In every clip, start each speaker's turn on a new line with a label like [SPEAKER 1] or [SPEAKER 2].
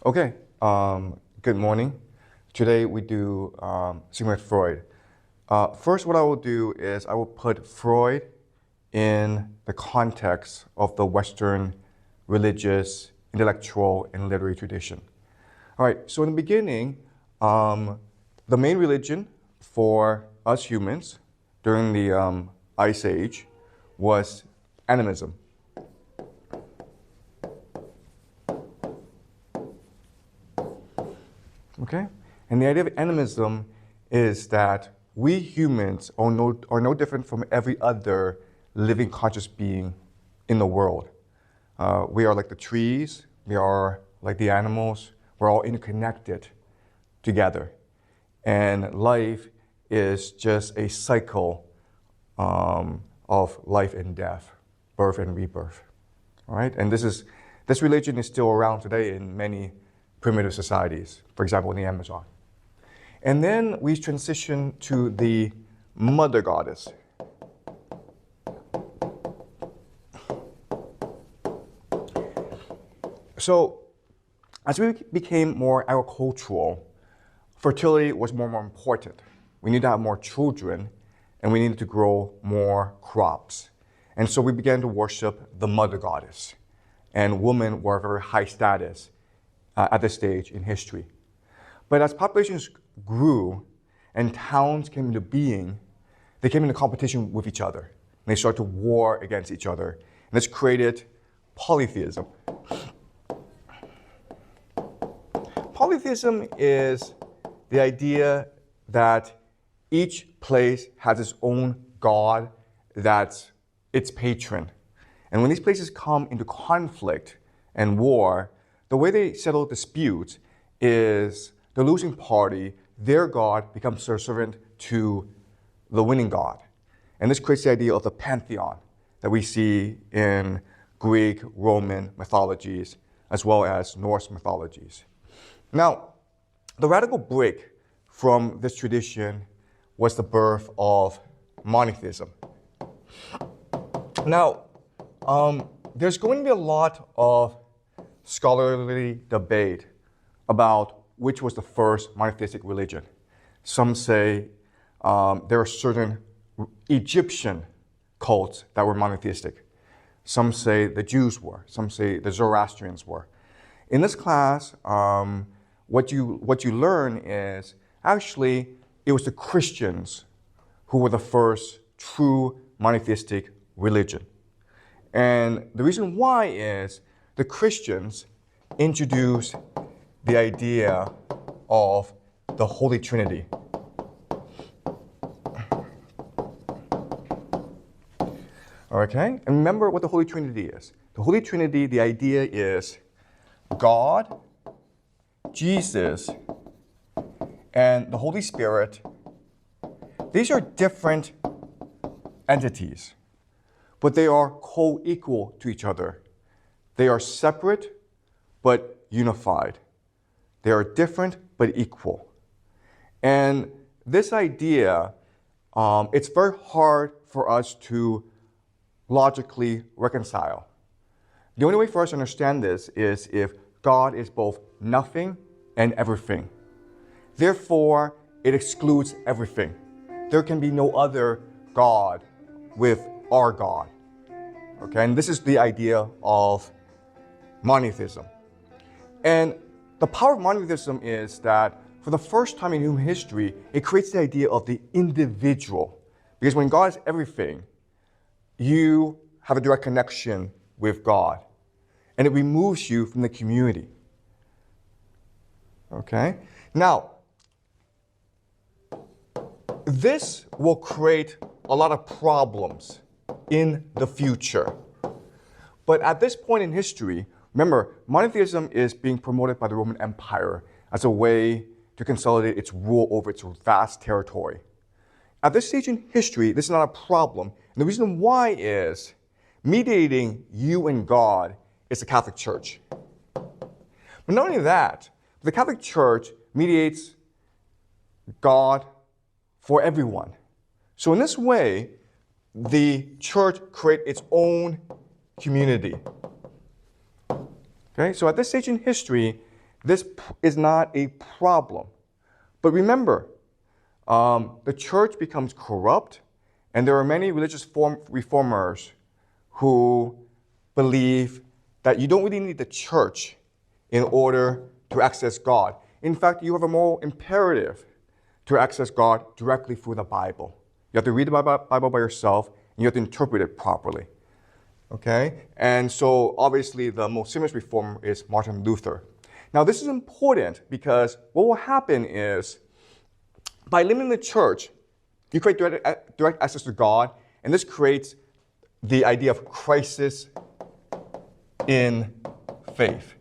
[SPEAKER 1] Okay, good morning. Today we do Sigmund Freud. First, what I will do is I will put Freud in the context of the Western religious, intellectual, and literary tradition. All right, so in the beginning, the main religion for us humans during the Ice Age was animism. Okay? And the idea of animism is that we humans are no different from every other living conscious being in the world. We are like the trees, we are like the animals, we're all interconnected together. And life is just a cycle of life and death, birth and rebirth. All right? And this religion is still around today in many primitive societies, for example, in the Amazon. And then we transition to the mother goddess. So as we became more agricultural, fertility was more and more important. We needed to have more children, and we needed to grow more crops. And so we began to worship the mother goddess. And women were very high status at this stage in history. But as populations grew and towns came into being, they came into competition with each other. And they started to war against each other. And this created polytheism. Polytheism is the idea that each place has its own god that's its patron. And when these places come into conflict and war, the way they settle disputes is the losing party, their god, becomes subservient to the winning god. And this creates the idea of the pantheon that we see in Greek, Roman mythologies, as well as Norse mythologies. Now, the radical break from this tradition was the birth of monotheism. Now, there's going to be a lot of scholarly debate about which was the first monotheistic religion. Some say there are certain Egyptian cults that were monotheistic. Some say the Jews were. Some say the Zoroastrians were. In this class, what you learn is actually it was the Christians who were the first true monotheistic religion. And the reason why is the Christians introduced the idea of the Holy Trinity. Okay? And remember what the Holy Trinity is. The Holy Trinity, the idea is God, Jesus, and the Holy Spirit. These are different entities, but they are co-equal to each other. They are separate but unified. They are different but equal. And this idea, it's very hard for us to logically reconcile. The only way for us to understand this is if God is both nothing and everything. Therefore, it excludes everything. There can be no other God with our God. Okay, and this is the idea of monotheism. And the power of monotheism is that for the first time in human history, it creates the idea of the individual. Because when God is everything, you have a direct connection with God. And it removes you from the community. Okay? Now, this will create a lot of problems in the future. But at this point in history, remember, monotheism is being promoted by the Roman Empire as a way to consolidate its rule over its vast territory. At this stage in history, this is not a problem. And the reason why is mediating you and God is the Catholic Church. But not only that, the Catholic Church mediates God for everyone. So in this way, the church creates its own community. Okay, so at this stage in history, is not a problem. But remember, the church becomes corrupt, and there are many religious reformers who believe that you don't really need the church in order to access God. In fact, you have a moral imperative to access God directly through the Bible. You have to read the Bible by yourself, and you have to interpret it properly. Okay? And so, obviously, the most famous reformer is Martin Luther. Now, this is important because what will happen is, by limiting the church, you create direct access to God, and this creates the idea of crisis in faith.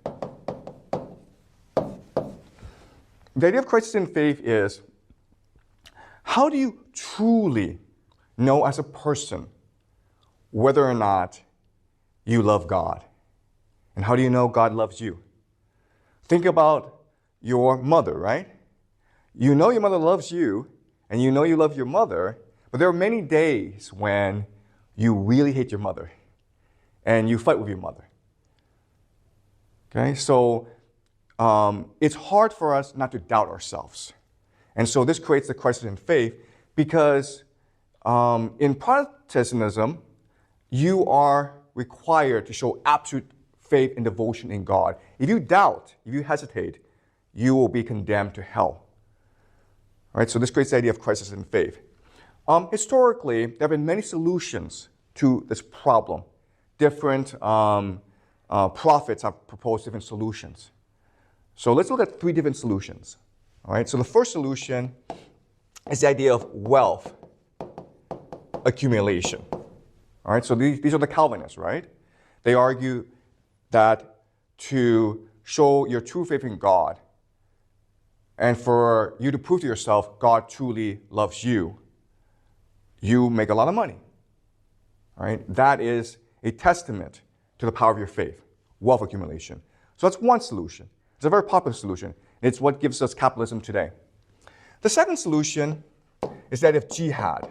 [SPEAKER 1] The idea of crisis in faith is, how do you truly know as a person whether or not you love God? And how do you know God loves you? Think about your mother, right? You know your mother loves you, and you know you love your mother, but there are many days when you really hate your mother, and you fight with your mother. Okay, so it's hard for us not to doubt ourselves. And so this creates the crisis in faith because in Protestantism, you are required to show absolute faith and devotion in God. If you doubt, if you hesitate, you will be condemned to hell. All right, so this creates the idea of crisis in faith. Historically, there have been many solutions to this problem. Different prophets have proposed different solutions. So let's look at 3 different solutions. All right, so the first solution is the idea of wealth accumulation. All right, so these are the Calvinists, right? They argue that to show your true faith in God and for you to prove to yourself God truly loves you, you make a lot of money. All right, that is a testament to the power of your faith, wealth accumulation. So that's one solution. It's a very popular solution. It's what gives us capitalism today. The second solution is that of jihad.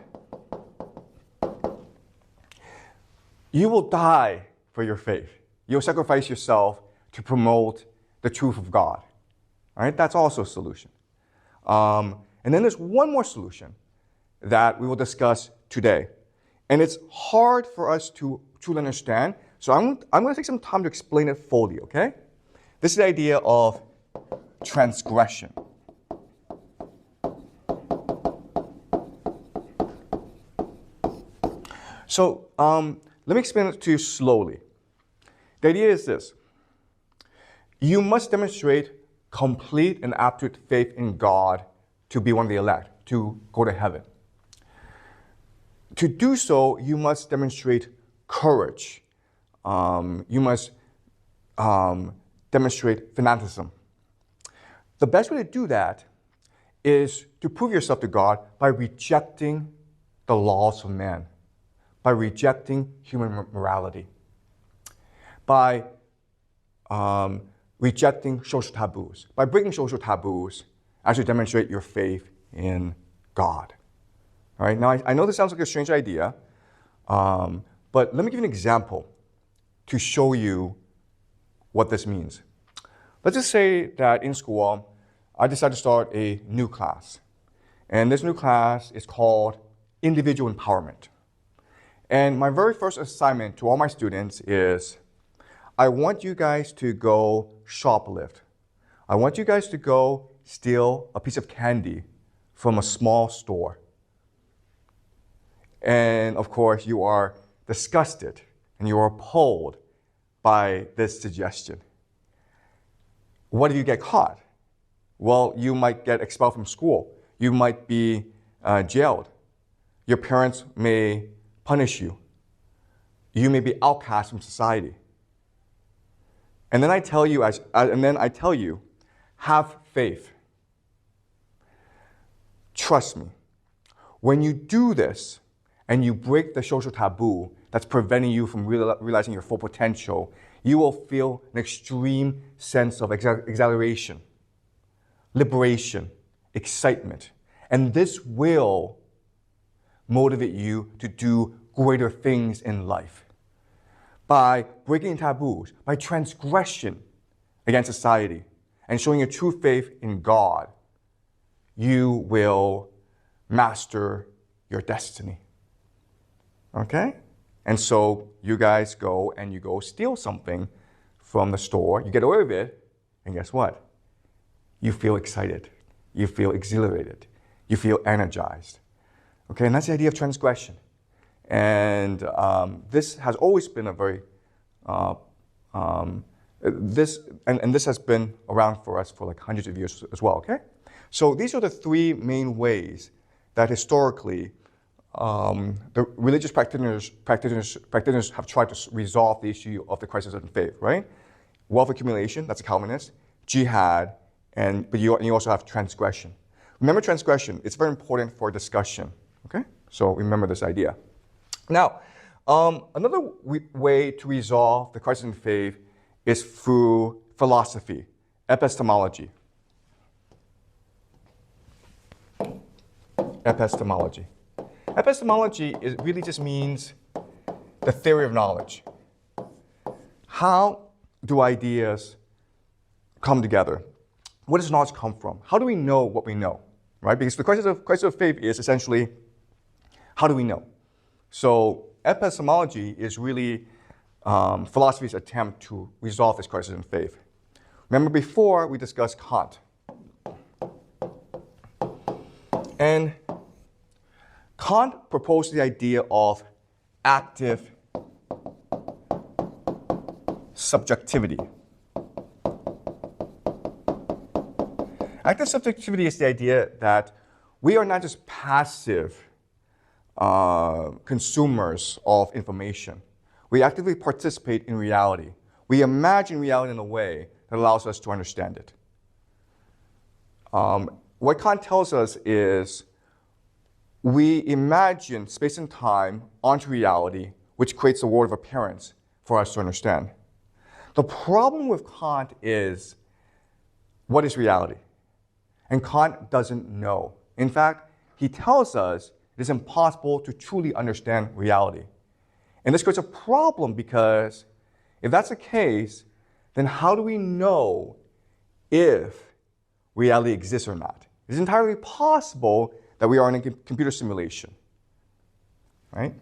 [SPEAKER 1] You will die for your faith. You'll sacrifice yourself to promote the truth of God. All right, that's also a solution. And then there's one more solution that we will discuss today. And it's hard for us to truly understand, so I'm going to take some time to explain it fully, okay? This is the idea of transgression. So let me explain it to you slowly. The idea is this. You must demonstrate complete and absolute faith in God to be one of the elect, to go to heaven. To do so, you must demonstrate courage. You must demonstrate fanaticism. The best way to do that is to prove yourself to God by rejecting the laws of man, by rejecting human morality, by rejecting social taboos, by breaking social taboos as you demonstrate your faith in God. All right, now I know this sounds like a strange idea, but let me give you an example to show you what this means. Let's just say that in school, I decided to start a new class. And this new class is called Individual Empowerment. And my very first assignment to all my students is, I want you guys to go shoplift. I want you guys to go steal a piece of candy from a small store. And of course, you are disgusted and you are appalled by this suggestion. What if you get caught? Well, you might get expelled from school. You might be jailed. Your parents may punish you. You may be outcast from society. And then I tell you, have faith. Trust me. When you do this and you break the social taboo that's preventing you from realizing your full potential, you will feel an extreme sense of exhilaration, liberation, excitement. And this will motivate you to do greater things in life. By breaking taboos, by transgression against society, and showing your true faith in God, you will master your destiny. Okay? And so you guys go and you go steal something from the store, you get away with it, and guess what? You feel excited. You feel exhilarated. You feel energized. Okay, and that's the idea of transgression. And this has always been a very, this has been around for us for like hundreds of years as well, okay? So these are the three main ways that historically the religious practitioners have tried to resolve the issue of the crisis of faith, right? Wealth accumulation, that's a Calvinist, jihad, but you also have transgression. Remember transgression, it's very important for discussion, okay? So remember this idea. Now, another way to resolve the crisis in faith is through philosophy, epistemology. Epistemology. Epistemology really just means the theory of knowledge. How do ideas come together? Where does knowledge come from? How do we know what we know, right? Because the crisis of faith is essentially, how do we know? So epistemology is really philosophy's attempt to resolve this crisis in faith. Remember before we discussed Kant. And Kant proposed the idea of active subjectivity. Active subjectivity is the idea that we are not just passive consumers of information. We actively participate in reality. We imagine reality in a way that allows us to understand it. What Kant tells us is we imagine space and time onto reality, which creates a world of appearance for us to understand. The problem with Kant is, what is reality? And Kant doesn't know. In fact, he tells us it is impossible to truly understand reality. And this creates a problem because if that's the case, then how do we know if reality exists or not? It's entirely possible that we are in a computer simulation, right?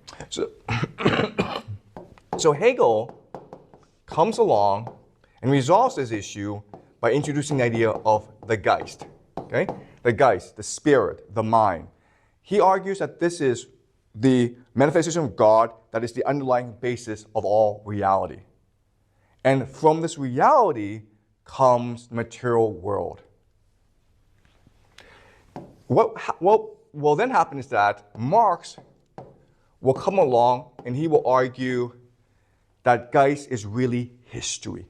[SPEAKER 1] So Hegel comes along and resolves this issue by introducing the idea of the Geist, okay? The Geist, the spirit, the mind. He argues that this is the manifestation of God that is the underlying basis of all reality. And from this reality comes the material world. What will then happen is that Marx will come along and he will argue that Geist is really history.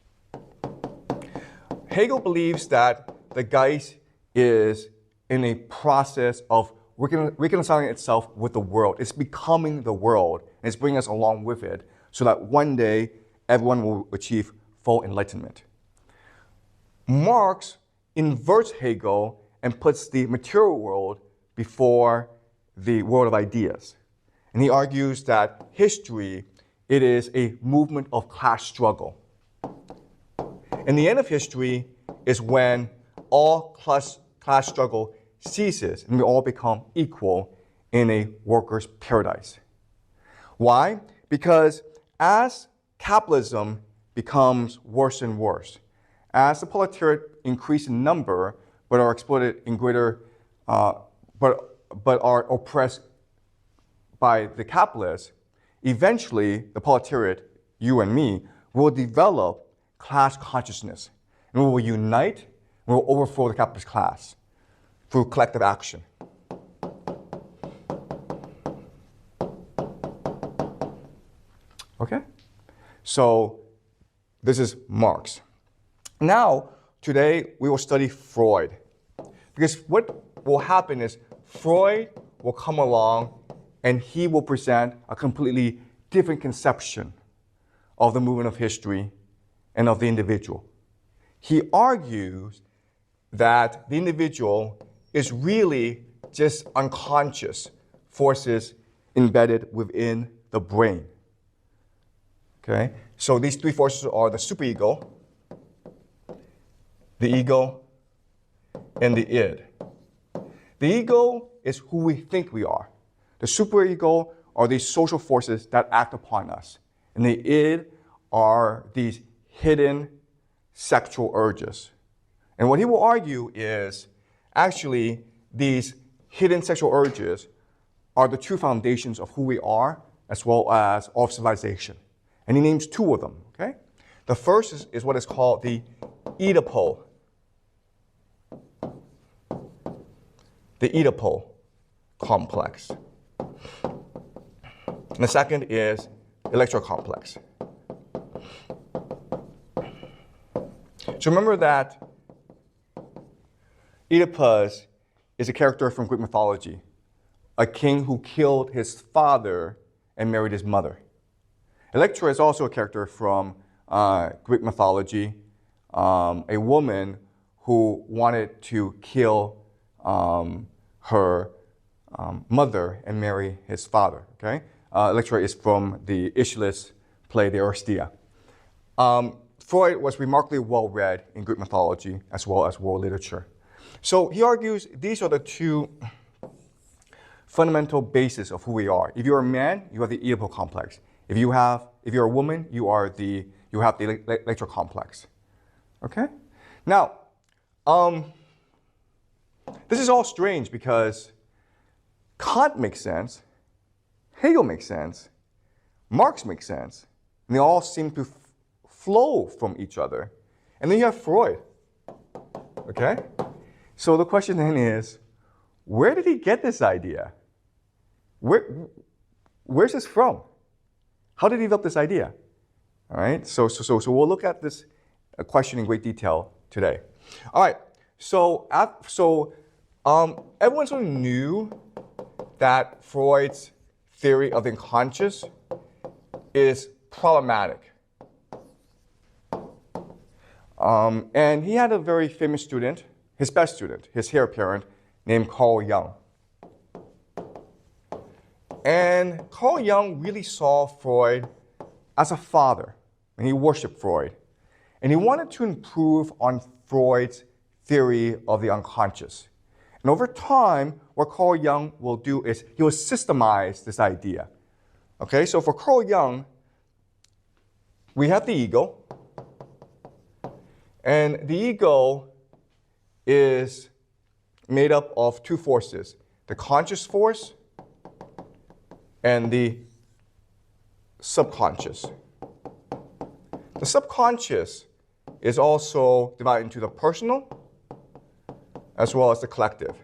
[SPEAKER 1] Hegel believes that the Geist is in a process of reconciling itself with the world. It's becoming the world, and it's bringing us along with it so that one day everyone will achieve full enlightenment. Marx inverts Hegel and puts the material world before the world of ideas. And he argues that history, it is a movement of class struggle. And the end of history is when all class struggle ceases and we all become equal in a worker's paradise. Why? Because as capitalism becomes worse and worse, as the proletariat increase in number but are exploited in greater, but are oppressed by the capitalists, eventually the proletariat, you and me, will develop class consciousness and we will unite and we will overthrow the capitalist class through collective action. Okay? So this is Marx. Now, today we will study Freud. Because what will happen is Freud will come along and he will present a completely different conception of the movement of history and of the individual. He argues that the individual is really just unconscious forces embedded within the brain. Okay? So these three forces are the superego, the ego, and the id. The ego is who we think we are. The superego are these social forces that act upon us. And the id are these hidden sexual urges. And what he will argue is actually these hidden sexual urges are the true foundations of who we are as well as of civilization. And he names two of them, okay? The first is what is called the Oedipal. The Oedipal complex. And the second is Electra complex. So remember that Oedipus is a character from Greek mythology, a king who killed his father and married his mother. Electra is also a character from Greek mythology, a woman who wanted to kill her mother and marry his father. Okay, Electra is from the Aeschylus play, the Oresteia. Freud was remarkably well-read in Greek mythology as well as world literature. So he argues these are the two fundamental bases of who we are. If you're a man, you have the Oedipal complex. If you're a woman, you have the Electra complex. Okay? Now, this is all strange because Kant makes sense, Hegel makes sense, Marx makes sense, and they all seem to flow from each other. And then you have Freud. Okay? So the question then is, where did he get this idea? Where's this from? How did he develop this idea? All right, so we'll look at this question in great detail today. All right, so everyone sort of knew that Freud's theory of the unconscious is problematic. And he had a very famous student, his best student, his heir apparent, named Carl Jung. And Carl Jung really saw Freud as a father, and he worshipped Freud. And he wanted to improve on Freud's theory of the unconscious. And over time, what Carl Jung will do is he will systemize this idea. Okay, so for Carl Jung, we have the ego. And the ego is made up of two forces, the conscious force and the subconscious. The subconscious is also divided into the personal as well as the collective.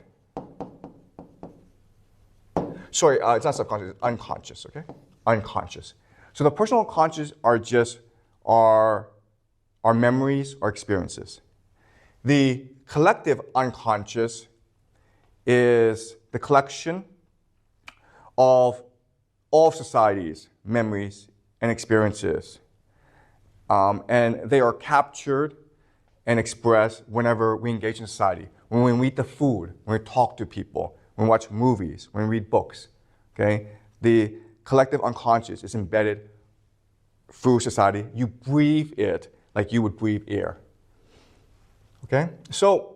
[SPEAKER 1] Sorry, it's not subconscious, it's unconscious, okay? Unconscious. So the personal and conscious are just our memories, our experiences. The collective unconscious is the collection of all society's memories and experiences. And they are captured and expressed whenever we engage in society. When we eat the food, when we talk to people, when we watch movies, when we read books. Okay? The collective unconscious is embedded through society. You breathe it like you would breathe air. Okay? So,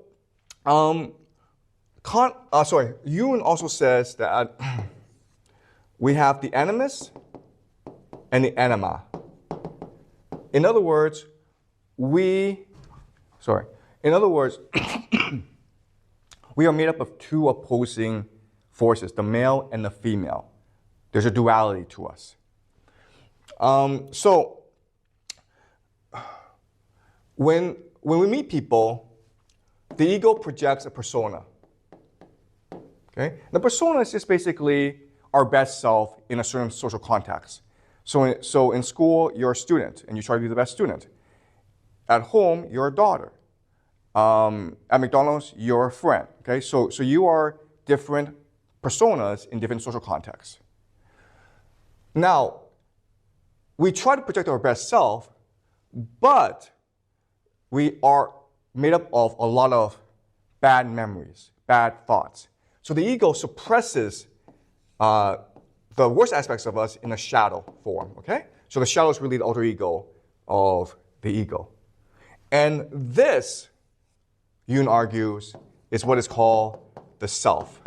[SPEAKER 1] Jung also says that we have the animus and the anima. In other words, we are made up of two opposing forces, the male and the female. There's a duality to us. When we meet people, the ego projects a persona. Okay? The persona is just basically our best self in a certain social context. So in school, you're a student, and you try to be the best student. At home, you're a daughter. At McDonald's, you're a friend. Okay? So you are different personas in different social contexts. Now, we try to project our best self, but we are made up of a lot of bad memories, bad thoughts. So the ego suppresses the worst aspects of us in a shadow form, okay? So the shadow is really the alter ego of the ego. And this Jung argues, is what is called the self.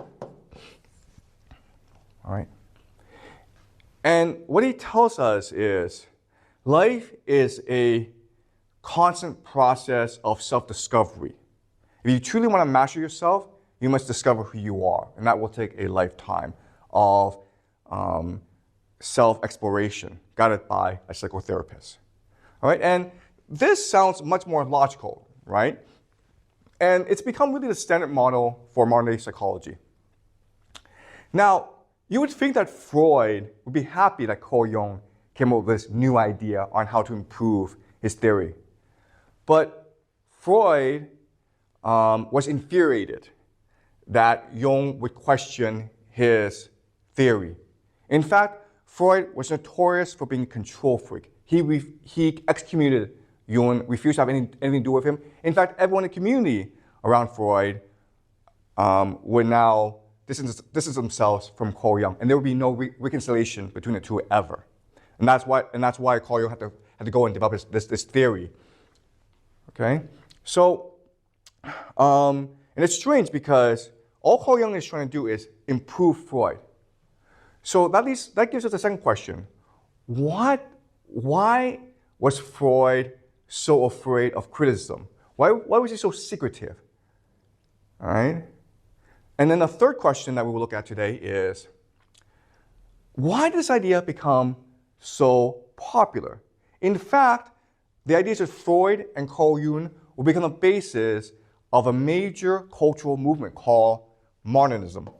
[SPEAKER 1] All right. And what he tells us is life is a constant process of self-discovery. If you truly want to master yourself, you must discover who you are, and that will take a lifetime of self-exploration guided by a psychotherapist. All right, and this sounds much more logical, right? And it's become really the standard model for modern-day psychology. Now, you would think that Freud would be happy that Carl Jung came up with this new idea on how to improve his theory. But Freud was infuriated that Jung would question his theory. In fact, Freud was notorious for being a control freak. He excommunicated Jung, refused to have anything to do with him. In fact, everyone in the community around Freud would now distance themselves from Carl Jung, and there would be no reconciliation between the two ever. And that's why Carl Jung had to go and develop this theory. Okay, so and it's strange because all Carl Jung is trying to do is improve Freud. So that gives us a second question: why was Freud so afraid of criticism? Why was he so secretive? All right. And then the third question that we will look at today is, why did this idea become so popular? In fact, the ideas of Freud and Carl Jung will become the basis of a major cultural movement called modernism.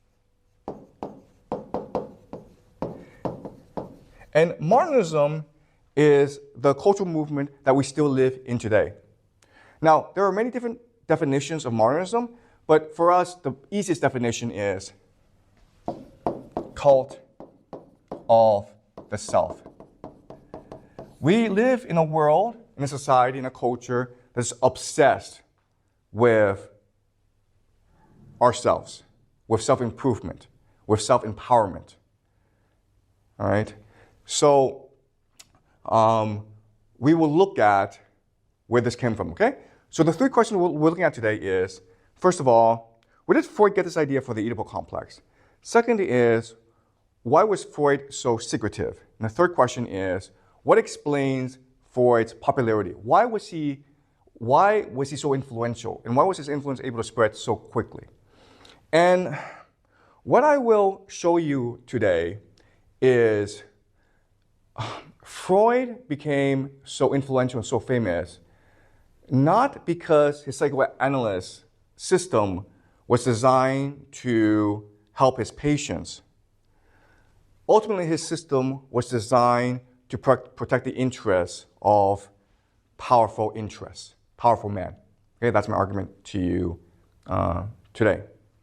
[SPEAKER 1] And modernism is the cultural movement that we still live in today. Now, there are many different definitions of modernism, but for us, the easiest definition is cult of the self. We live in a world, in a society, in a culture that's obsessed with ourselves, with self-improvement, with self-empowerment. All right? So we will look at where this came from, okay? So the three questions we're looking at today is, first of all, where did Freud get this idea for the Oedipal complex? Second is, why was Freud so secretive? And the third question is, what explains Freud's popularity? Why was he so influential? And why was his influence able to spread so quickly? And what I will show you today is Freud became so influential and so famous not because his psychoanalyst system was designed to help his patients. Ultimately, his system was designed to protect the interests of powerful men. Okay, that's my argument to you today.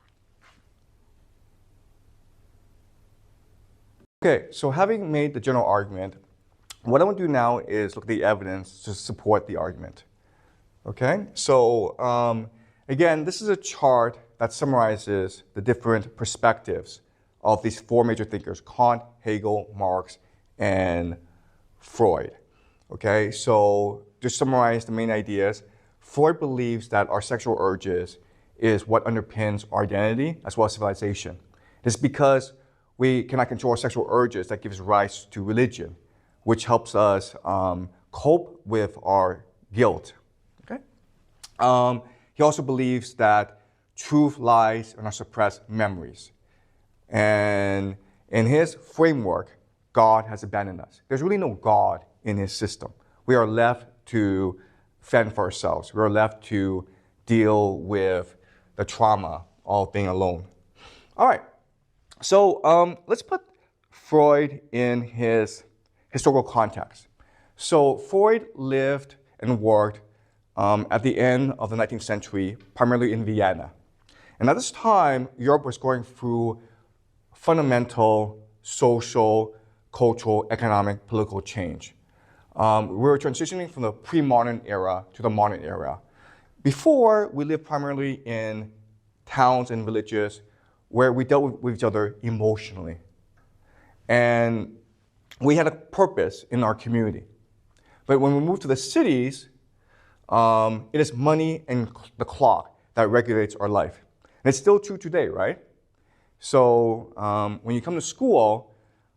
[SPEAKER 1] Okay, so having made the general argument, what I want to do now is look at the evidence to support the argument. Okay, so again, this is a chart that summarizes the different perspectives of these four major thinkers: Kant, Hegel, Marx, and Freud. Okay, so to summarize the main ideas, Freud believes that our sexual urges is what underpins our identity as well as civilization. It's because we cannot control our sexual urges that gives rise to religion, which helps us cope with our guilt. Okay? He also believes that truth lies in our suppressed memories. And in his framework, God has abandoned us. There's really no God in his system. We are left to fend for ourselves. We are left to deal with the trauma of being alone. All right, so let's put Freud in his historical context. So Freud lived and worked at the end of the 19th century, primarily in Vienna. And at this time, Europe was going through fundamental social, cultural, economic, political change. We were transitioning from the pre-modern era to the modern era. Before, we lived primarily in towns and villages where we dealt with each other emotionally. And we had a purpose in our community. But when we moved to the cities, It is money and the clock that regulates our life. And it's still true today, right? So when you come to school,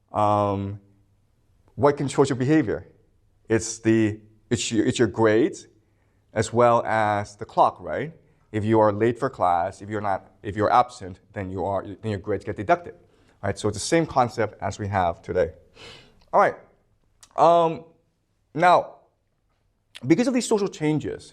[SPEAKER 1] what controls your behavior? It's your grades as well as the clock, right? If you are late for class, if you're absent, then your grades get deducted, right? So it's the same concept as we have today. All right. Now, because of these social changes,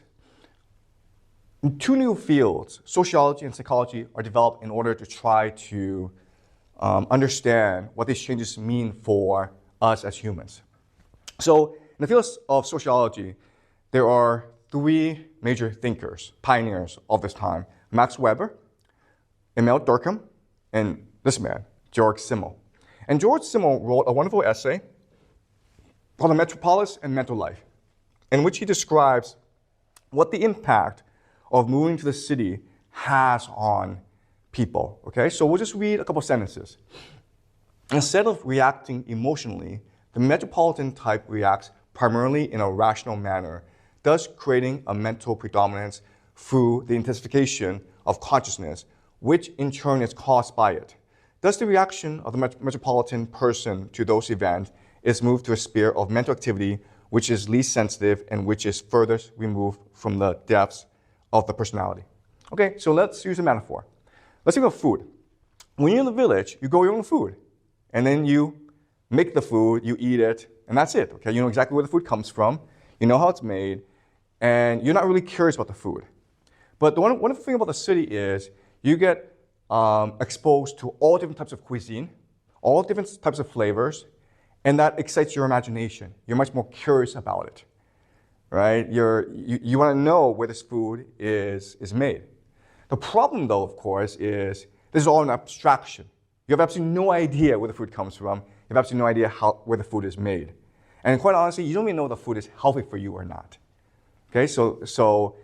[SPEAKER 1] two new fields, sociology and psychology, are developed in order to try to understand what these changes mean for us as humans. So in the field of sociology, there are three major thinkers, pioneers of this time: Max Weber, Emile Durkheim, and this man, George Simmel. And George Simmel wrote a wonderful essay called The Metropolis and Mental Life, in which he describes what the impact of moving to the city has on people. Okay, so we'll just read a couple sentences. Instead of reacting emotionally, the metropolitan type reacts primarily in a rational manner, thus creating a mental predominance through the intensification of consciousness, which in turn is caused by it. Thus, the reaction of the metropolitan person to those events is moved to a sphere of mental activity which is least sensitive and which is furthest removed from the depths of the personality. Okay, so let's use a metaphor. Let's think of food. When you're in the village, you grow your own food, and then you make the food, you eat it, and that's it. Okay, you know exactly where the food comes from, you know how it's made, and you're not really curious about the food. But the wonderful thing about the city is you get exposed to all different types of cuisine, all different types of flavors, and that excites your imagination. You're much more curious about it, right? You want to know where this food is made. The problem, though, of course, is this is all an abstraction. You have absolutely no idea where the food comes from. You have absolutely no idea where the food is made. And quite honestly, you don't even know if the food is healthy for you or not. Okay, so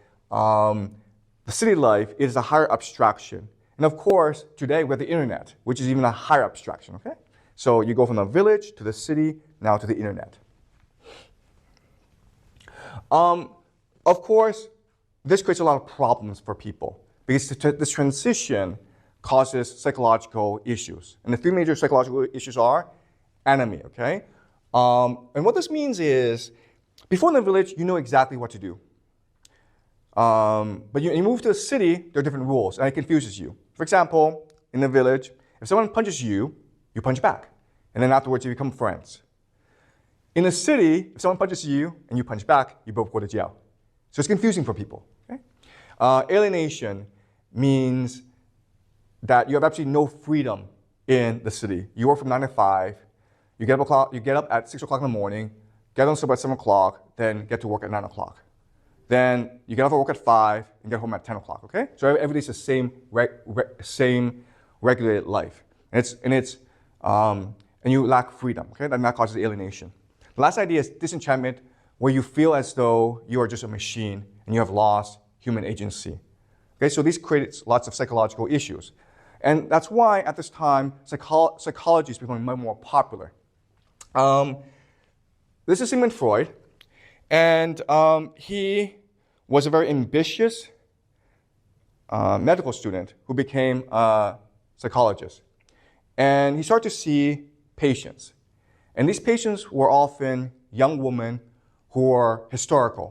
[SPEAKER 1] the city life is a higher abstraction. And of course, today we have the internet, which is even a higher abstraction, okay? So you go from the village to the city, now to the internet. Of course, this creates a lot of problems for people because this transition causes psychological issues. And the three major psychological issues are enemy, okay? And what this means is, before in the village, you know exactly what to do. But you move to the city, there are different rules, and it confuses you. For example, in the village, if someone punches you, you punch back. And then afterwards, you become friends. In the city, if someone punches you and you punch back, you both go to jail. So it's confusing for people. Okay? Alienation means that you have absolutely no freedom in the city. You work from 9 to 5. You get up at 6 o'clock in the morning, get on subway at 7 o'clock, then get to work at 9 o'clock. Then you get off at work at 5 and get home at 10 o'clock, okay? So every day is the same regulated life. And you lack freedom, okay? That causes alienation. The last idea is disenchantment, where you feel as though you are just a machine and you have lost human agency. Okay, so this creates lots of psychological issues. And that's why at this time, psychology is becoming much more popular. This is Sigmund Freud, and he was a very ambitious medical student who became a psychologist. And he started to see patients. And these patients were often young women who are historical.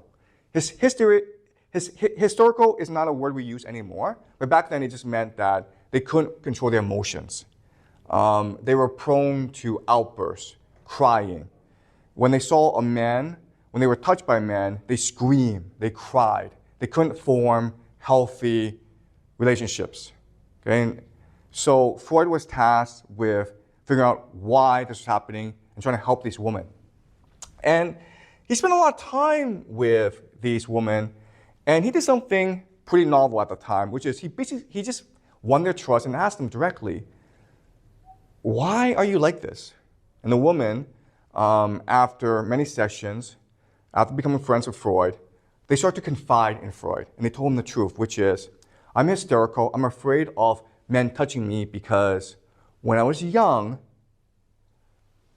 [SPEAKER 1] Historical is not a word we use anymore, but back then it just meant that they couldn't control their emotions. They were prone to outbursts, crying. When they saw a man, when they were touched by a man, they screamed, they cried. They couldn't form healthy relationships. Okay? And so Freud was tasked with figuring out why this was happening and trying to help these women. And he spent a lot of time with these women, and he did something pretty novel at the time, which is he just won their trust and asked them directly, why are you like this? And the woman, after many sessions, after becoming friends with Freud, they start to confide in Freud, and they told him the truth, which is, I'm hysterical, I'm afraid of men touching me because when I was young,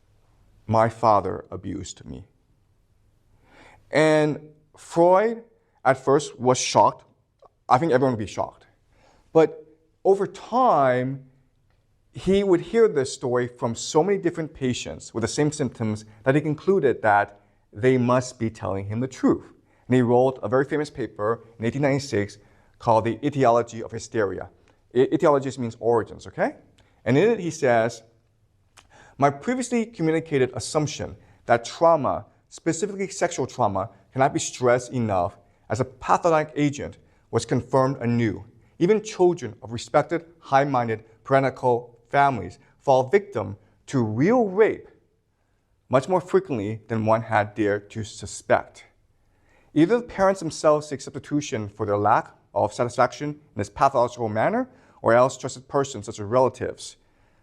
[SPEAKER 1] my father abused me. And Freud, at first was shocked. I think everyone would be shocked. But over time, he would hear this story from so many different patients with the same symptoms that he concluded that they must be telling him the truth. And he wrote a very famous paper in 1896 called The Etiology of Hysteria. Etiology just means origins, okay? And in it he says, my previously communicated assumption that trauma, specifically sexual trauma, cannot be stressed enough as a pathogenic agent was confirmed anew. Even children of respected, high-minded parental families fall victim to real rape much more frequently than one had dared to suspect. Either the parents themselves seek substitution for their lack of satisfaction in this pathological manner, or else trusted persons such as relatives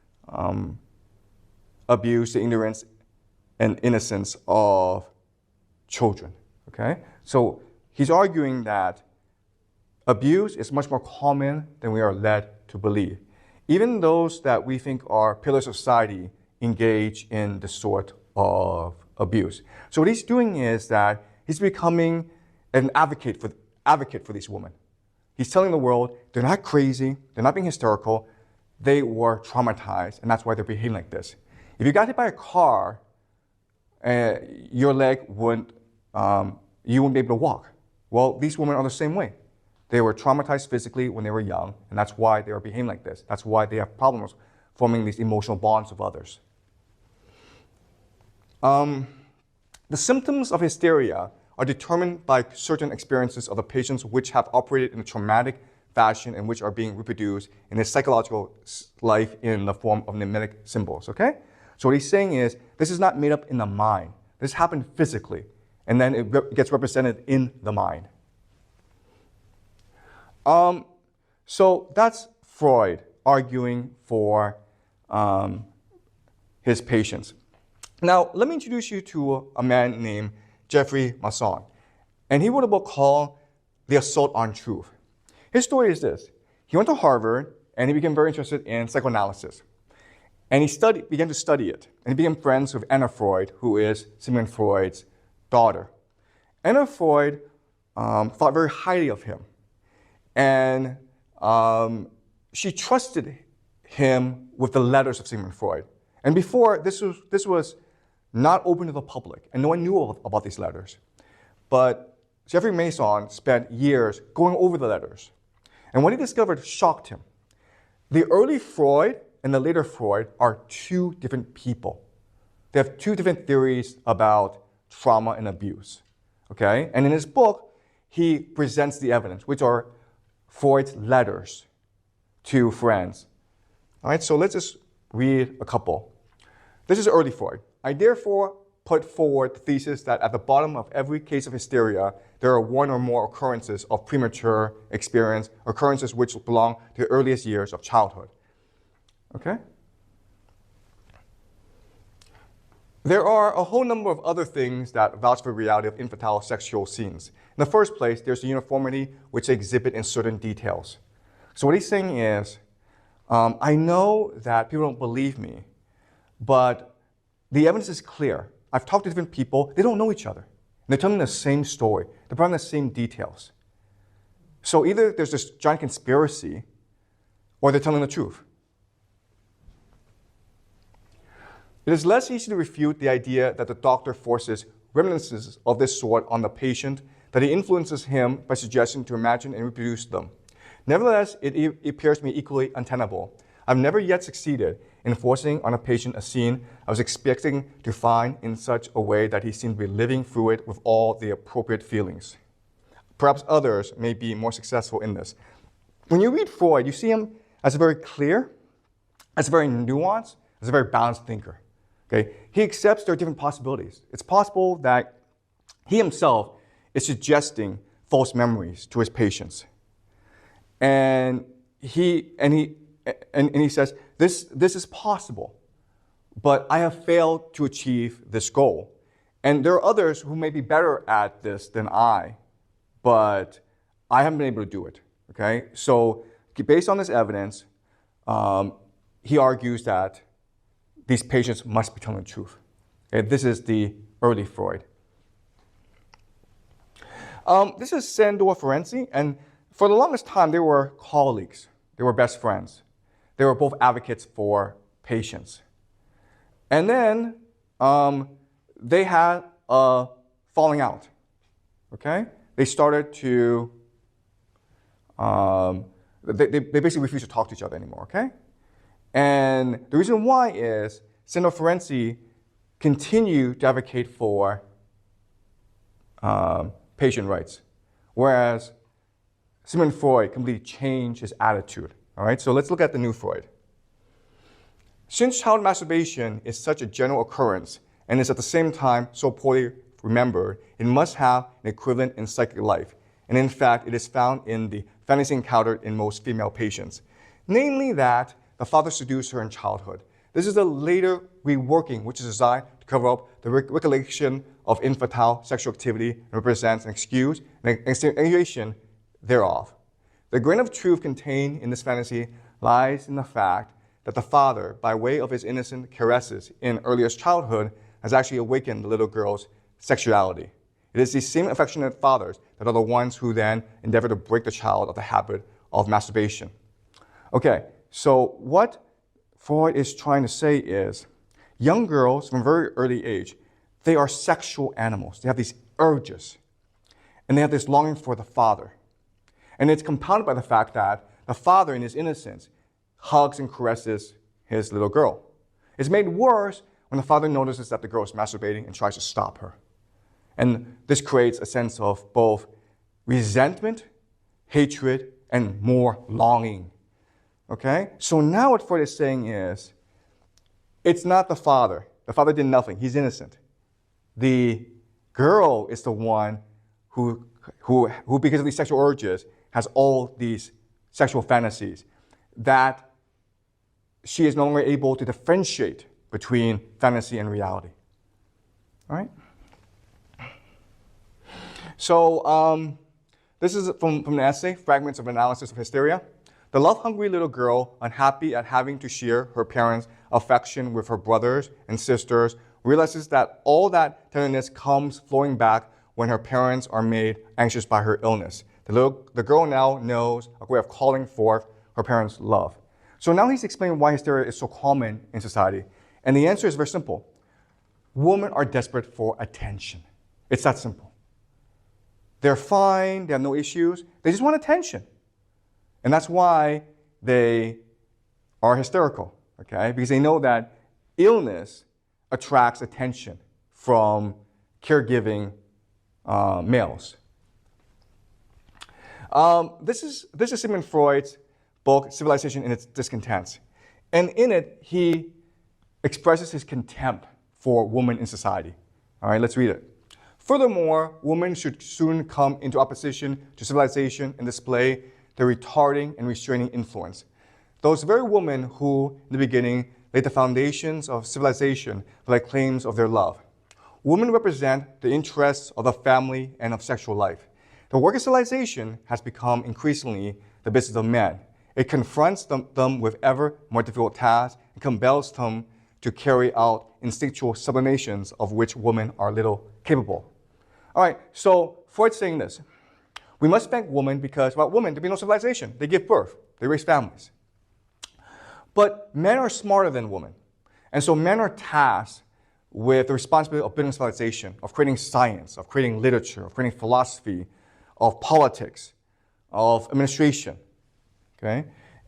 [SPEAKER 1] abuse the ignorance and innocence of children. Okay? So he's arguing that abuse is much more common than we are led to believe. Even those that we think are pillars of society engage in this sort of abuse. So what he's doing is that he's becoming an advocate for these women. He's telling the world they're not crazy, they're not being hysterical, they were traumatized, and that's why they're behaving like this. If you got hit by a car, your leg wouldn't, you wouldn't be able to walk. Well, these women are the same way. They were traumatized physically when they were young, and that's why they are behaving like this. That's why they have problems forming these emotional bonds with others. The symptoms of hysteria are determined by certain experiences of the patients which have operated in a traumatic fashion and which are being reproduced in his psychological life in the form of mimetic symbols, okay? So what he's saying is, this is not made up in the mind. This happened physically, and then it gets represented in the mind. So that's Freud arguing for his patients. Now, let me introduce you to a man named Jeffrey Masson. And he wrote a book called The Assault on Truth. His story is this. He went to Harvard, and he became very interested in psychoanalysis. And he began to study it. And he became friends with Anna Freud, who is Sigmund Freud's daughter. Anna Freud thought very highly of him. And she trusted him with the letters of Sigmund Freud. And before, this was not open to the public, and no one knew about these letters. But Jeffrey Masson spent years going over the letters. And what he discovered shocked him. The early Freud and the later Freud are two different people. They have two different theories about trauma and abuse. Okay? And in his book, he presents the evidence, which are Freud's letters to friends. All right, so let's just read a couple. This is early Freud. I therefore put forward the thesis that at the bottom of every case of hysteria, there are one or more occurrences of premature experience, occurrences which belong to the earliest years of childhood. Okay? There are a whole number of other things that vouch for the reality of infantile sexual scenes. In the first place, there's the uniformity which they exhibit in certain details. So what he's saying is, I know that people don't believe me, but the evidence is clear. I've talked to different people. They don't know each other. And they're telling the same story. They're providing the same details. So either there's this giant conspiracy, or they're telling the truth. It is less easy to refute the idea that the doctor forces reminiscences of this sort on the patient, that he influences him by suggesting to imagine and reproduce them. Nevertheless, it appears to me equally untenable. I've never yet succeeded in forcing on a patient a scene I was expecting to find in such a way that he seemed to be living through it with all the appropriate feelings. Perhaps others may be more successful in this. When you read Freud, you see him as a very clear, as a very nuanced, as a very balanced thinker. Okay? He accepts there are different possibilities. It's possible that he himself is suggesting false memories to his patients. And he says, this is possible, but I have failed to achieve this goal. And there are others who may be better at this than I, but I haven't been able to do it. Okay? So based on this evidence, he argues that these patients must be telling the truth. Okay? This is the early Freud. This is Sandor Ferenczi, and for the longest time, they were colleagues. They were best friends. They were both advocates for patients. And then they had a falling out, okay? They started to, they basically refused to talk to each other anymore, okay? And the reason why is Sandor Ferenczi continued to advocate for patient rights, whereas Sigmund Freud completely changed his attitude. All right, so let's look at the new Freud. Since child masturbation is such a general occurrence and is at the same time so poorly remembered, it must have an equivalent in psychic life. And in fact, it is found in the fantasy encountered in most female patients, namely that the father seduced her in childhood. This is a later reworking which is designed to cover up the recollection of infantile sexual activity and represents an excuse and extenuation thereof. The grain of truth contained in this fantasy lies in the fact that the father, by way of his innocent caresses in earliest childhood, has actually awakened the little girl's sexuality. It is these same affectionate fathers that are the ones who then endeavor to break the child of the habit of masturbation. Okay, so what Freud is trying to say is young girls from a very early age, they are sexual animals. They have these urges, and they have this longing for the father. And it's compounded by the fact that the father, in his innocence, hugs and caresses his little girl. It's made worse when the father notices that the girl is masturbating and tries to stop her. And this creates a sense of both resentment, hatred, and more longing. Okay? So now what Freud is saying is, it's not the father. The father did nothing. He's innocent. The girl is the one who because of these sexual urges, has all these sexual fantasies that she is no longer able to differentiate between fantasy and reality. All right? So this is from the essay, Fragments of Analysis of Hysteria. The love-hungry little girl, unhappy at having to share her parents' affection with her brothers and sisters, realizes that all that tenderness comes flowing back when her parents are made anxious by her illness. The girl now knows a way of calling forth her parents' love. So now he's explaining why hysteria is so common in society. And the answer is very simple. Women are desperate for attention. It's that simple. They're fine, they have no issues, they just want attention. And that's why they are hysterical, okay? Because they know that illness attracts attention from caregiving males. This is Sigmund Freud's book, Civilization and Its Discontents. And in it, he expresses his contempt for women in society. All right, let's read it. Furthermore, women should soon come into opposition to civilization and display their retarding and restraining influence. Those very women who, in the beginning, laid the foundations of civilization by the claims of their love. Women represent the interests of the family and of sexual life. The work of civilization has become increasingly the business of men. It confronts them with ever more difficult tasks and compels them to carry out instinctual sublimations of which women are little capable. All right, so Freud's saying this. We must thank women because without women, there'd be no civilization. They give birth, they raise families. But men are smarter than women. And so men are tasked with the responsibility of building civilization, of creating science, of creating literature, of creating philosophy, of politics, of administration. Okay?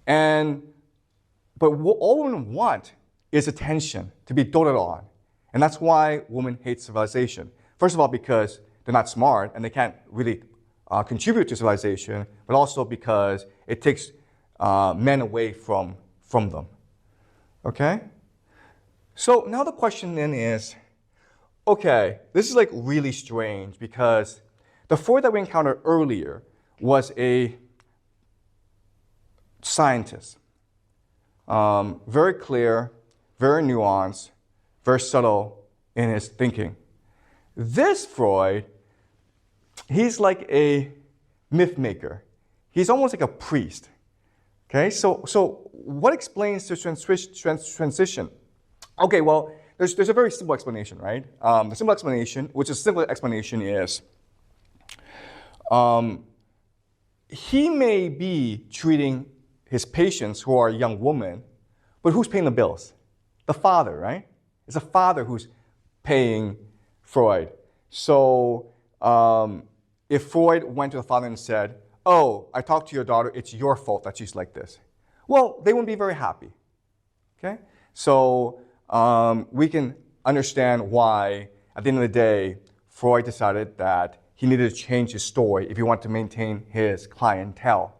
[SPEAKER 1] But what all women want is attention, to be doted on. And that's why women hate civilization. First of all, because they're not smart and they can't really contribute to civilization, but also because it takes men away from them. Okay? So now the question then is, okay, this is like really strange because the Freud that we encountered earlier was a scientist. Very clear, very nuanced, very subtle in his thinking. This Freud, he's like a myth maker. He's almost like a priest. Okay, so what explains this transition? Okay, well, there's a very simple explanation, right? The simple explanation, which is simple explanation, is he may be treating his patients who are young women, but who's paying the bills? The father, right? It's the father who's paying Freud. So if Freud went to the father and said, oh, I talked to your daughter, it's your fault that she's like this, well, they wouldn't be very happy, okay? So we can understand why, at the end of the day, Freud decided that he needed to change his story if he wanted to maintain his clientele.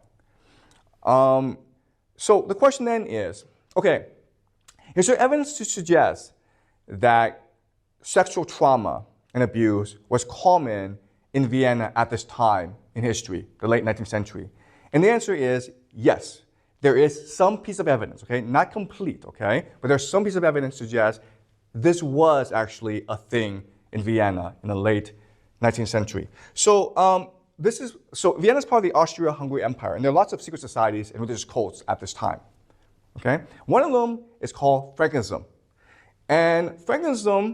[SPEAKER 1] So the question then is, okay, is there evidence to suggest that sexual trauma and abuse was common in Vienna at this time in history, the late 19th century? And the answer is yes. There is some piece of evidence, okay? Not complete, okay? But there's some piece of evidence to suggest this was actually a thing in Vienna in the late 19th century. So Vienna is part of the Austria-Hungary Empire, and there are lots of secret societies and religious cults at this time. Okay, one of them is called Frankinism, and Frankinism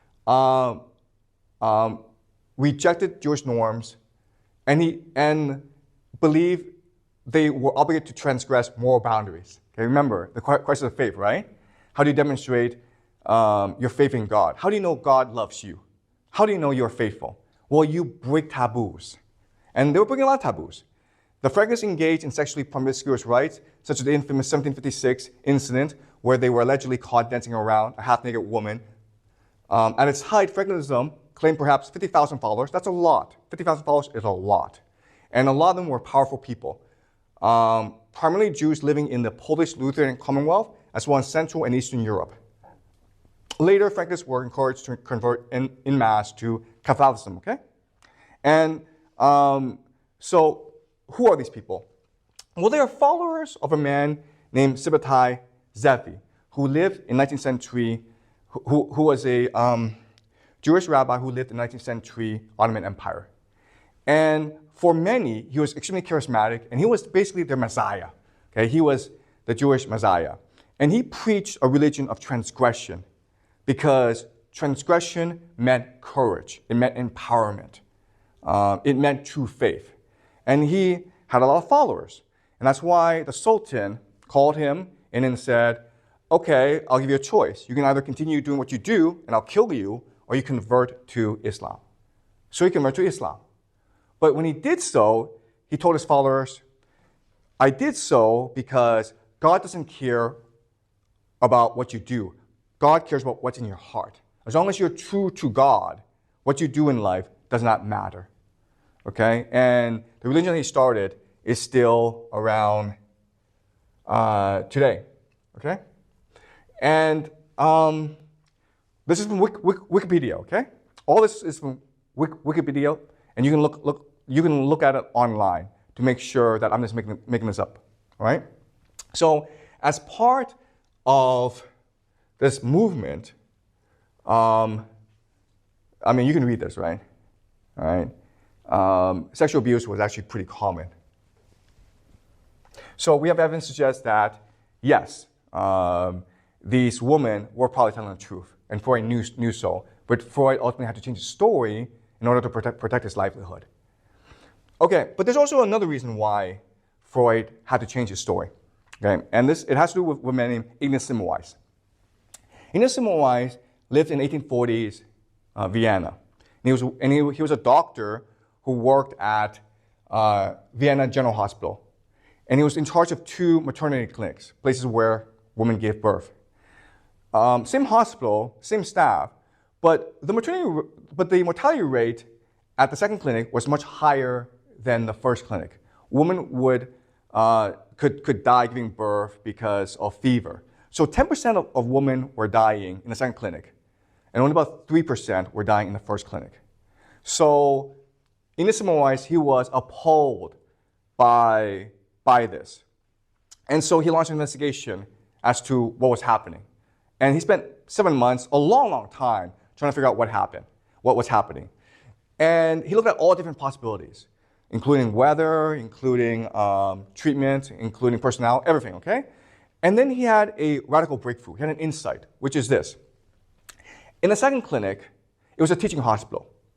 [SPEAKER 1] rejected Jewish norms, and believed they were obligated to transgress moral boundaries. Okay, remember the question of faith, right? How do you demonstrate your faith in God? How do you know God loves you? How do you know you're faithful? Well, you break taboos. And they were breaking a lot of taboos. The Frankists engaged in sexually promiscuous rites, such as the infamous 1756 incident where they were allegedly caught dancing around a half-naked woman. At its height, Frankinism claimed perhaps 50,000 followers. That's a lot. 50,000 followers is a lot. And a lot of them were powerful people. Primarily Jews living in the Polish Lutheran Commonwealth, as well as Central and Eastern Europe. Later, Frankists were encouraged to convert in mass to Catholicism, okay? And so who are these people? Well, they are followers of a man named Sabbatai Zevi, who lived in 19th century, who was a Jewish rabbi who lived in the 19th century Ottoman Empire. And for many, he was extremely charismatic, and he was basically their Messiah. Okay? He was the Jewish Messiah. And he preached a religion of transgression because transgression meant courage. It meant empowerment. It meant true faith. And he had a lot of followers. And that's why the Sultan called him in and said, okay, I'll give you a choice. You can either continue doing what you do, and I'll kill you, or you convert to Islam. So he converted to Islam. But when he did so, he told his followers, I did so because God doesn't care about what you do. God cares about what's in your heart. As long as you're true to God, what you do in life does not matter. Okay? And the religion he started is still around today. Okay? And this is from Wikipedia, okay? All this is from Wikipedia, and you can look at it online to make sure that I'm just making this up. All right? So as part of this movement, I mean, you can read this, right? All right? Sexual abuse was actually pretty common. So we have evidence to suggest that, yes, these women were probably telling the truth, and Freud knew so. But Freud ultimately had to change his story in order to protect his livelihood. Okay, but there's also another reason why Freud had to change his story. Okay, and it has to do with a man named Ignaz Semmelweis. Ignaz Semmelweis lived in 1840s Vienna. And he was a doctor who worked at Vienna General Hospital. And he was in charge of 2 maternity clinics, places where women gave birth. Same hospital, same staff, but the mortality rate at the second clinic was much higher than the first clinic. Women could die giving birth because of fever. So 10% of women were dying in the second clinic, and only about 3% were dying in the first clinic. So in this Semmelweis, he was appalled by this. And so he launched an investigation as to what was happening. And he spent 7 months, a long, long time, trying to figure out what was happening. And he looked at all different possibilities, including weather, including treatment, including personnel, everything, okay? And then he had a radical breakthrough. He had an insight, which is this. In the second clinic, it was a teaching hospital.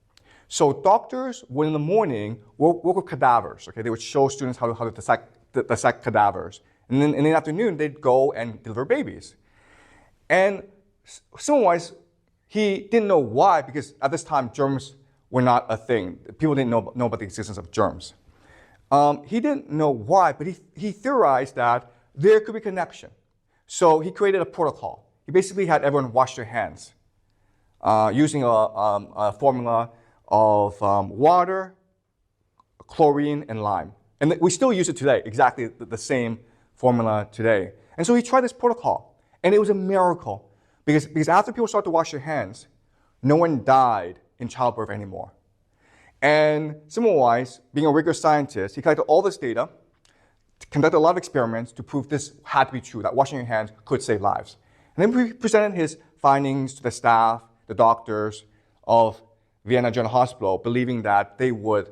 [SPEAKER 1] So doctors would in the morning work with cadavers. Okay, they would show students how to dissect cadavers, and then in the afternoon they'd go and deliver babies. And Semmelweis, he didn't know why, because at this time germs were not a thing. People didn't know about the existence of germs. He didn't know why, but he theorized that there could be a connection. So he created a protocol. He basically had everyone wash their hands using a formula of water, chlorine, and lime. And we still use it today, exactly the same formula today. And so he tried this protocol, and it was a miracle. Because after people started to wash their hands, no one died in childbirth anymore. And Semmelweis, being a rigorous scientist, he collected all this data, conducted a lot of experiments to prove this had to be true, that washing your hands could save lives. And then he presented his findings to the staff, the doctors of Vienna General Hospital, believing that they would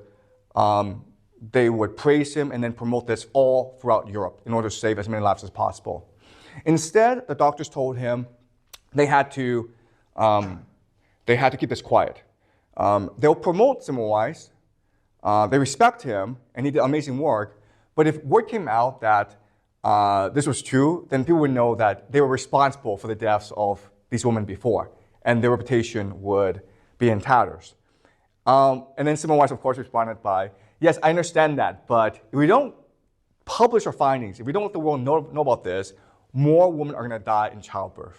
[SPEAKER 1] praise him and then promote this all throughout Europe in order to save as many lives as possible. Instead, the doctors told him they had to keep this quiet. They'll promote Semmelweis, they respect him, and he did amazing work. But if word came out that this was true, then people would know that they were responsible for the deaths of these women before, and their reputation would be in tatters. And then Semmelweis, of course, responded by, yes, I understand that, but if we don't publish our findings, if we don't let the world know about this, more women are going to die in childbirth.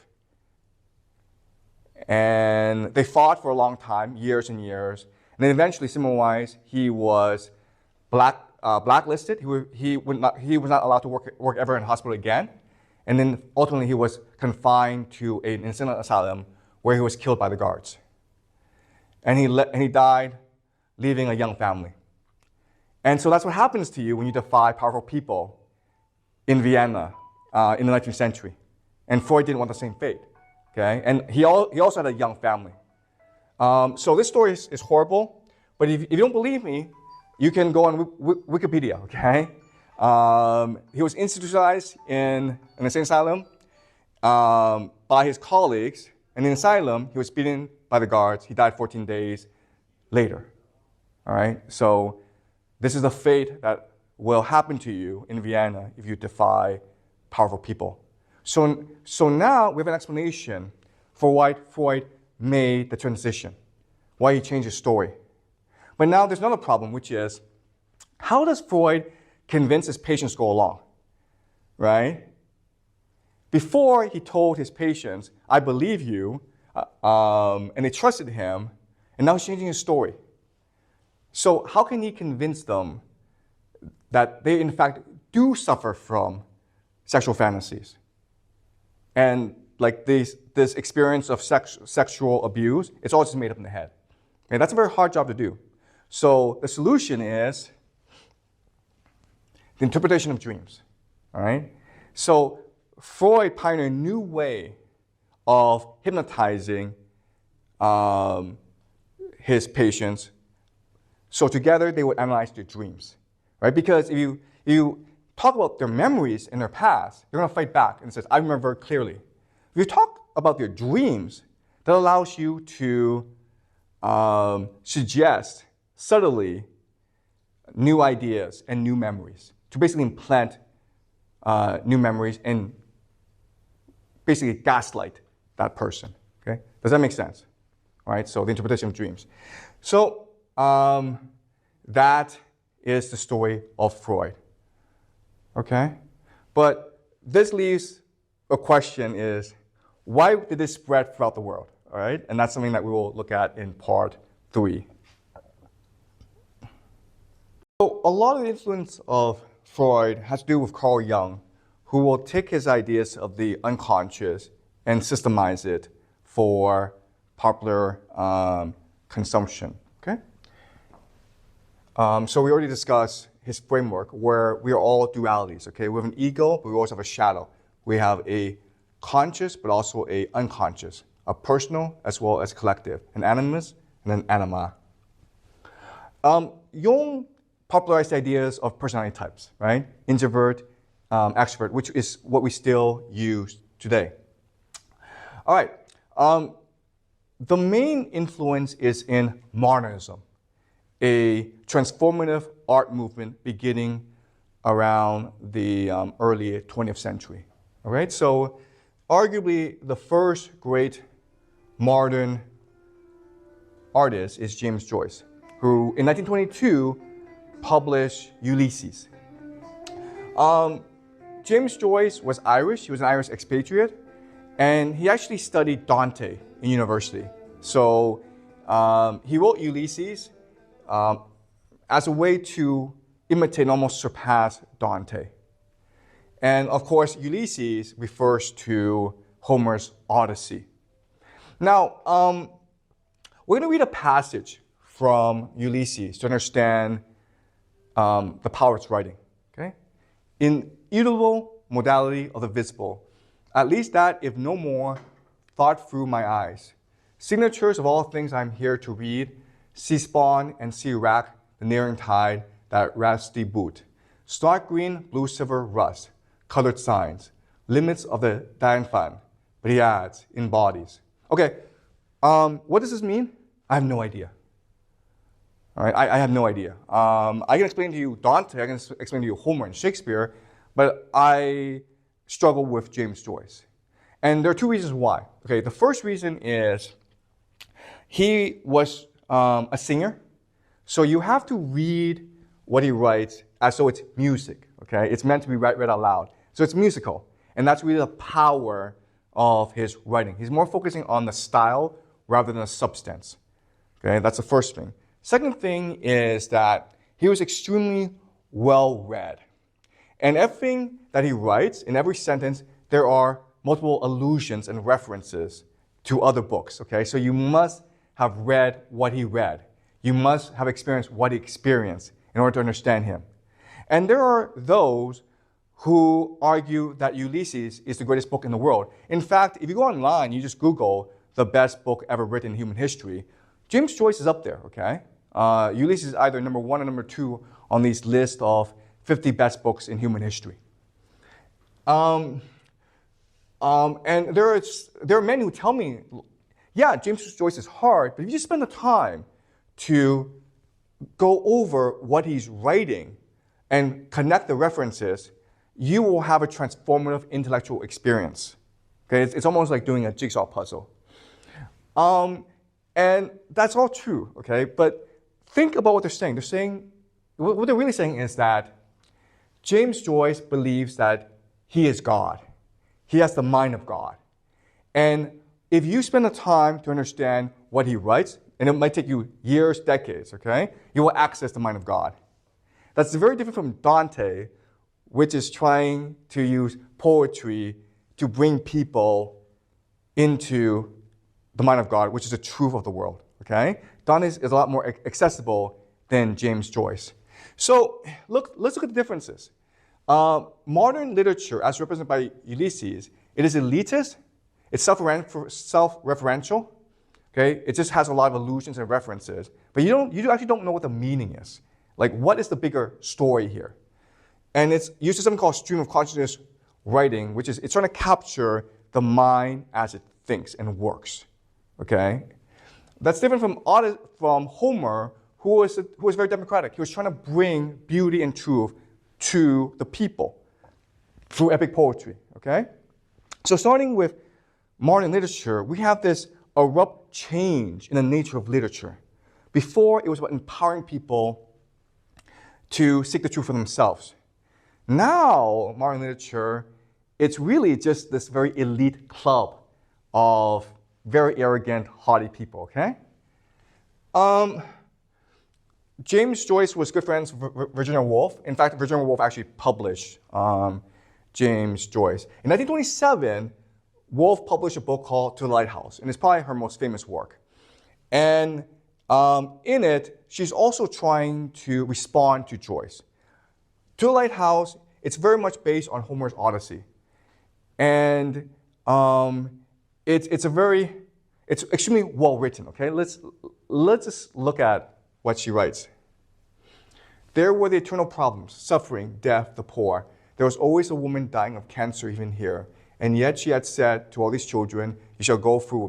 [SPEAKER 1] And they fought for a long time, years and years. And then eventually, Semmelweis, he was blacklisted. He was not allowed to work ever in a hospital again. And then ultimately, he was confined to an insane asylum where he was killed by the guards. And he died, leaving a young family. And so that's what happens to you when you defy powerful people in Vienna in the 19th century. And Freud didn't want the same fate. Okay? And he also had a young family. So this story is horrible, but if you don't believe me, you can go on Wikipedia, okay? He was institutionalized in an insane asylum by his colleagues. And in the asylum, he was beaten by the guards. He died 14 days later. All right? So this is the fate that will happen to you in Vienna if you defy powerful people. So now we have an explanation for why Freud made the transition, why he changed his story. But now there's another problem, which is, how does Freud convince his patients to go along, right? Before, he told his patients, I believe you, and they trusted him, and now he's changing his story. So how can he convince them that they, in fact, do suffer from sexual fantasies? And like this experience of sexual abuse, it's all just made up in the head. Okay, that's a very hard job to do. So the solution is the interpretation of dreams. All right? So Freud pioneered a new way of hypnotizing his patients. So together they would analyze their dreams. Right? Because if you talk about their memories in their past, they're going to fight back and says, I remember very clearly. If you talk about their dreams, that allows you to suggest subtly new ideas and new memories, to basically implant new memories and basically gaslight that person. Okay? Does that make sense? All right, so the interpretation of dreams. So that is the story of Freud. Okay? But this leaves a question is, why did this spread throughout the world? All right? And that's something that we will look at in part 3. So a lot of the influence of Freud has to do with Carl Jung, who will take his ideas of the unconscious and systemize it for popular consumption. Okay? So we already discussed his framework where we are all dualities. Okay? We have an ego, but we also have a shadow. We have a conscious, but also a unconscious, a personal as well as collective, an animus and an anima. Jung popularized ideas of personality types, right? Introvert, extrovert, which is what we still use today. All right. the main influence is in modernism, a transformative art movement beginning around the early 20th century. All right, so arguably the first great modern artist is James Joyce, who in 1922 published Ulysses. James Joyce was Irish. He was an Irish expatriate, and he actually studied Dante in university. So he wrote Ulysses as a way to imitate and almost surpass Dante. And of course, Ulysses refers to Homer's Odyssey. Now, we're going to read a passage from Ulysses to understand the power it's writing. Okay? Immutable modality of the visible, at least that, if no more, thought through my eyes. Signatures of all things I'm here to read, see spawn and see rack the nearing tide that rusty boot. Stark green, blue, silver, rust, colored signs, limits of the Danfan. But he adds, in bodies. Okay, what does this mean? I have no idea. All right, I have no idea. I can explain to you Dante, I can explain to you Homer and Shakespeare, but I struggle with James Joyce. And there are two reasons why. Okay, the first reason is he was a singer, so you have to read what he writes as though it's music. Okay, it's meant to be read out loud, so it's musical, and that's really the power of his writing. He's more focusing on the style rather than the substance. Okay, that's the first thing. Second thing is that he was extremely well read. And everything that he writes, in every sentence, there are multiple allusions and references to other books. Okay, so you must have read what he read. You must have experienced what he experienced in order to understand him. And there are those who argue that Ulysses is the greatest book in the world. In fact, if you go online, you just Google the best book ever written in human history, James Joyce is up there, okay? Ulysses is either number 1 or number 2 on these list of 50 best books in human history. And there are many who tell me, yeah, James Joyce is hard, but if you just spend the time to go over what he's writing and connect the references, you will have a transformative intellectual experience. Okay, it's almost like doing a jigsaw puzzle. And that's all true, okay? But think about what they're saying. What they're really saying is that James Joyce believes that he is God. He has the mind of God. And if you spend the time to understand what he writes, and it might take you years, decades, okay? You will access the mind of God. That's very different from Dante, which is trying to use poetry to bring people into the mind of God, which is the truth of the world, okay? Dante is a lot more accessible than James Joyce. So let's look at the differences. Modern literature, as represented by Ulysses, it is elitist, it's self-referential, okay? It just has a lot of allusions and references, but you actually don't know what the meaning is. Like, what is the bigger story here? And it's used something called stream of consciousness writing, which is it's trying to capture the mind as it thinks and works, okay? That's different from Homer, who was very democratic. He was trying to bring beauty and truth to the people through epic poetry, okay? So starting with modern literature, we have this abrupt change in the nature of literature. Before, it was about empowering people to seek the truth for themselves. Now, modern literature, it's really just this very elite club of very arrogant, haughty people, okay? James Joyce was good friends with Virginia Woolf. In fact, Virginia Woolf actually published James Joyce. In 1927, Woolf published a book called To the Lighthouse, and it's probably her most famous work. And in it, she's also trying to respond to Joyce. To the Lighthouse, it's very much based on Homer's Odyssey. And it's extremely well written, okay? Let's just look at what she writes. There were the eternal problems, suffering, death, the poor. There was always a woman dying of cancer even here. And yet she had said to all these children, you shall go through with it.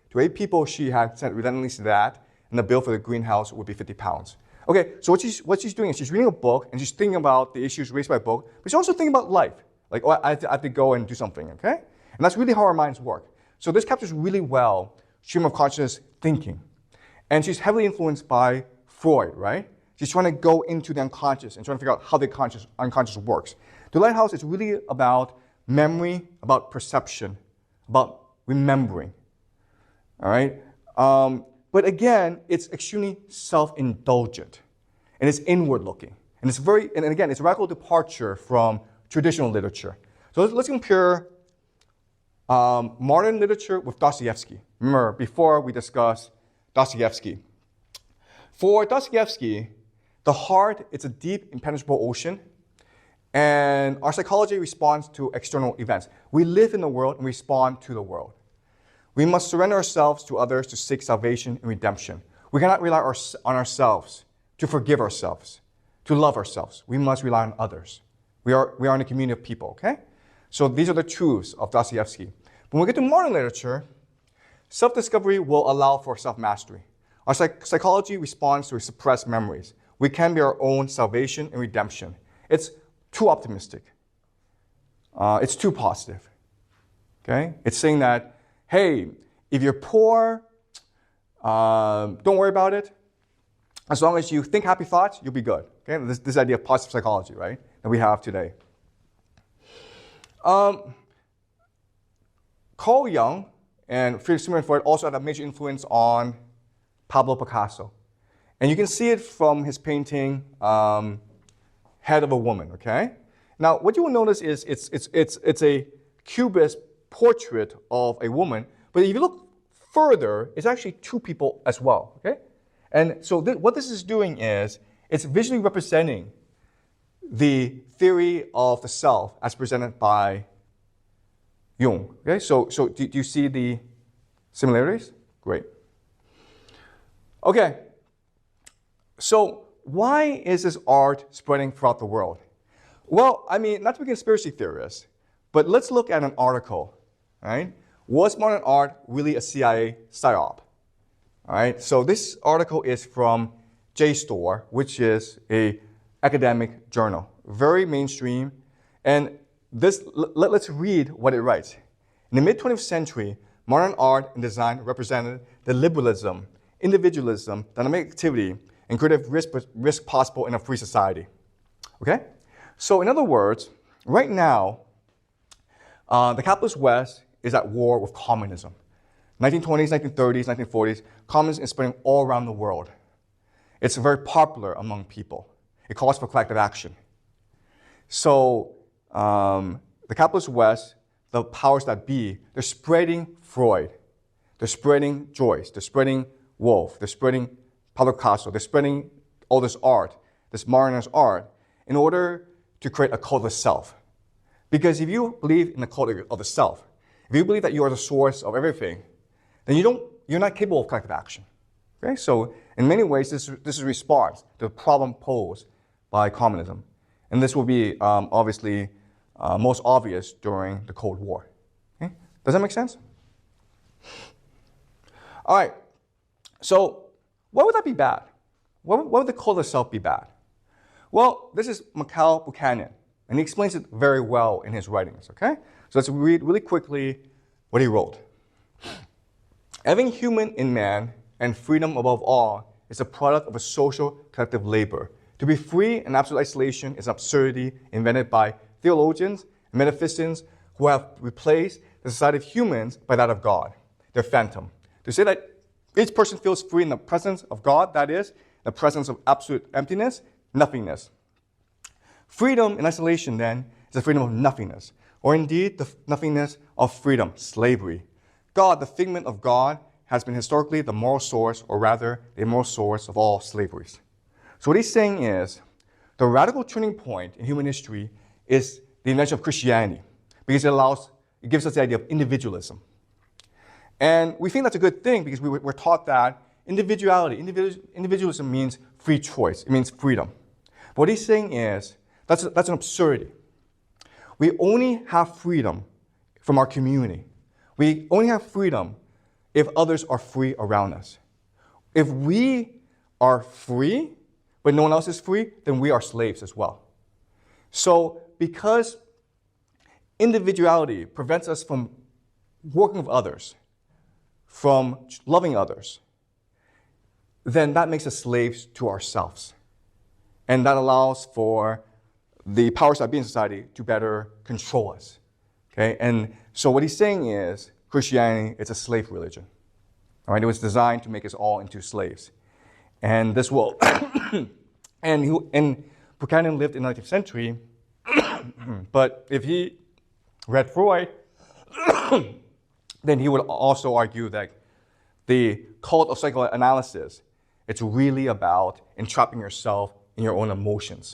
[SPEAKER 1] to 8 people, she had said relentlessly that, and the bill for the greenhouse would be 50 pounds. Okay, so what she's doing is she's reading a book and she's thinking about the issues raised by a book, but she's also thinking about life. Like, oh, I have to go and do something, okay? And that's really how our minds work. So this captures really well stream of consciousness thinking. And she's heavily influenced by Freud, right? She's trying to go into the unconscious and trying to figure out how the unconscious works. The Lighthouse is really about memory, about perception, about remembering, all right? But again, it's extremely self-indulgent, and it's inward-looking. And it's and again, it's a radical departure from traditional literature. So let's compare modern literature with Dostoevsky. Remember, before we discussed Dostoevsky. For Dostoevsky, the heart is a deep, impenetrable ocean, and our psychology responds to external events. We live in the world and respond to the world. We must surrender ourselves to others to seek salvation and redemption. We cannot rely on ourselves to forgive ourselves, to love ourselves. We must rely on others. We are in a community of people, okay? So these are the truths of Dostoevsky. When we get to modern literature, self-discovery will allow for self-mastery. Our psychology responds to suppressed memories. We can be our own salvation and redemption. It's too optimistic. It's too positive, okay? It's saying that, hey, if you're poor, don't worry about it. As long as you think happy thoughts, you'll be good. Okay, this idea of positive psychology, right, that we have today. Carl Jung and Friedrich Sigmund Freud also had a major influence on Pablo Picasso, and you can see it from his painting Head of a Woman. Okay, now what you will notice is it's a cubist portrait of a woman, but if you look further, it's actually 2 people as well. Okay. And so what this is doing is it's visually representing the theory of the self as presented by Jung. Okay, so do you see the similarities? Great. Okay, so why is this art spreading throughout the world? Well, I mean, not to be a conspiracy theorist, but let's look at an article, right? Was modern art really a CIA psyop? All right, so this article is from JSTOR, which is an academic journal, very mainstream. And let's read what it writes. In the mid-20th century, modern art and design represented the liberalism, individualism, dynamic activity, and creative risk possible in a free society. Okay? So in other words, right now, the capitalist West is at war with communism. 1920s, 1930s, 1940s, communism is spreading all around the world. It's very popular among people. It calls for collective action. So the capitalist West, the powers that be, they're spreading Freud. They're spreading Joyce. They're spreading Woolf. They're spreading Pablo Picasso. They're spreading all this art, this modernist art, in order to create a cult of the self. Because if you believe in the cult of the self, if you believe that you are the source of everything, then you're not capable of collective action. Okay? So in many ways, this is a response to the problem posed by communism. And this will be obviously most obvious during the Cold War. Okay? Does that make sense? All right. So why would that be bad? Why would the cult of self be bad? Well, this is Mikhail Buchanan, and he explains it very well in his writings. Okay? So let's read really quickly what he wrote. Everything human in man, and freedom above all, is a product of a social collective labor. To be free in absolute isolation is an absurdity invented by theologians and metaphysicians who have replaced the society of humans by that of God, their phantom. To say that each person feels free in the presence of God, that is, the presence of absolute emptiness, nothingness. Freedom in isolation, then, is the freedom of nothingness, or indeed the nothingness of freedom, slavery. God, the figment of God, has been historically the moral source, or rather, the immoral source of all slaveries. So what he's saying is, the radical turning point in human history is the invention of Christianity, because it gives us the idea of individualism. And we think that's a good thing because we're taught that individualism means free choice, it means freedom. But what he's saying is, that's an absurdity. We only have freedom from our community. We only have freedom if others are free around us. If we are free, but no one else is free, then we are slaves as well. So because individuality prevents us from working with others, from loving others, then that makes us slaves to ourselves. And that allows for the powers that be in society to better control us. Okay? And so what he's saying is Christianity is a slave religion. All right? It was designed to make us all into slaves. And this will, and Buchanan lived in the 19th century, but if he read Freud, then he would also argue that the cult of psychoanalysis, it's really about entrapping yourself in your own emotions.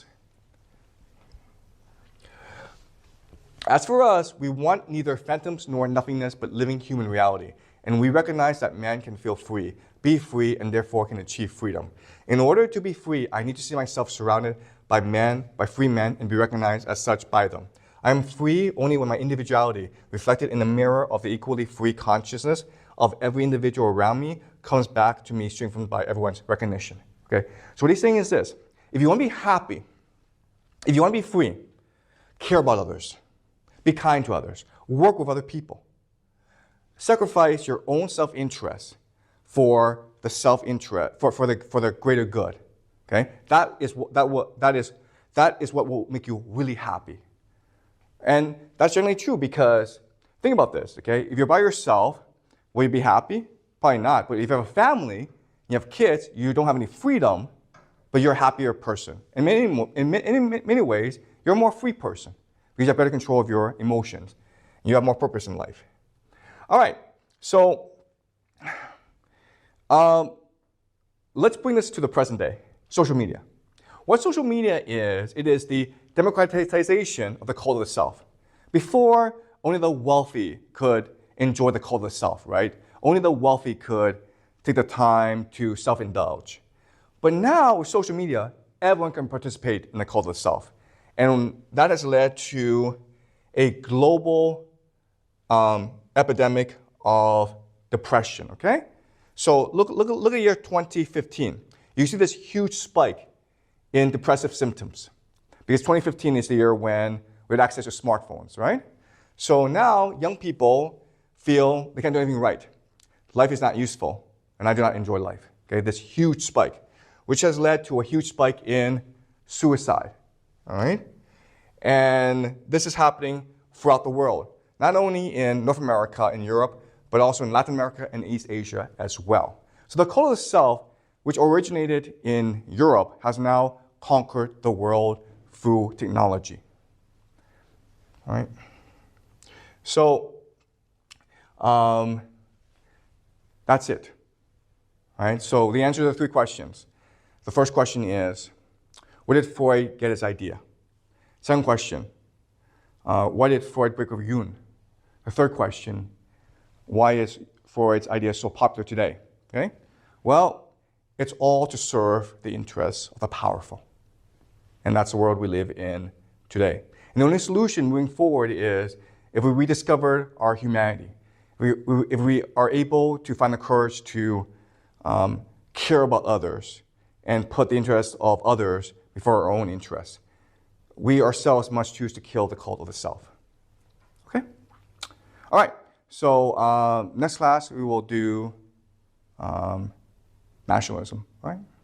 [SPEAKER 1] As for us, we want neither phantoms nor nothingness, but living human reality. And we recognize that man can feel free, be free, and therefore can achieve freedom. In order to be free, I need to see myself surrounded by free men, and be recognized as such by them. I am free only when my individuality, reflected in the mirror of the equally free consciousness of every individual around me, comes back to me strengthened by everyone's recognition. Okay? So what he's saying is this: if you want to be happy, if you want to be free, care about others, be kind to others, work with other people, sacrifice your own self-interest for the self-interest, for the greater good. Okay? That is what will make you really happy. And that's generally true because, think about this, okay? If you're by yourself, will you be happy? Probably not. But if you have a family, you have kids, you don't have any freedom, but you're a happier person. In many ways, you're a more free person because you have better control of your emotions. You have more purpose in life. All right, so let's bring this to the present day, social media. What social media is, it is the democratization of the cult of the self. Before, only the wealthy could enjoy the cult of the self, right? Only the wealthy could take the time to self-indulge. But now, with social media, everyone can participate in the cult of the self. And that has led to a global epidemic of depression, okay? So look at year 2015. You see this huge spike in depressive symptoms. Because 2015 is the year when we had access to smartphones, right? So now young people feel they can't do anything right. Life is not useful, and I do not enjoy life. Okay, this huge spike, which has led to a huge spike in suicide, all right? And this is happening throughout the world, not only in North America and Europe, but also in Latin America and East Asia as well. So the cult of the self, which originated in Europe, has now conquered the world through technology. All right. So that's it. All right. So the answer to the three questions. The first question is, where did Freud get his idea? Second question, why did Freud break with Jung? The third question, why is Freud's idea so popular today? Okay. Well, it's all to serve the interests of the powerful. And that's the world we live in today. And the only solution moving forward is if we rediscover our humanity, if we are able to find the courage to care about others and put the interests of others before our own interests, we ourselves must choose to kill the cult of the self. Okay? All right. So next class we will do nationalism. All right?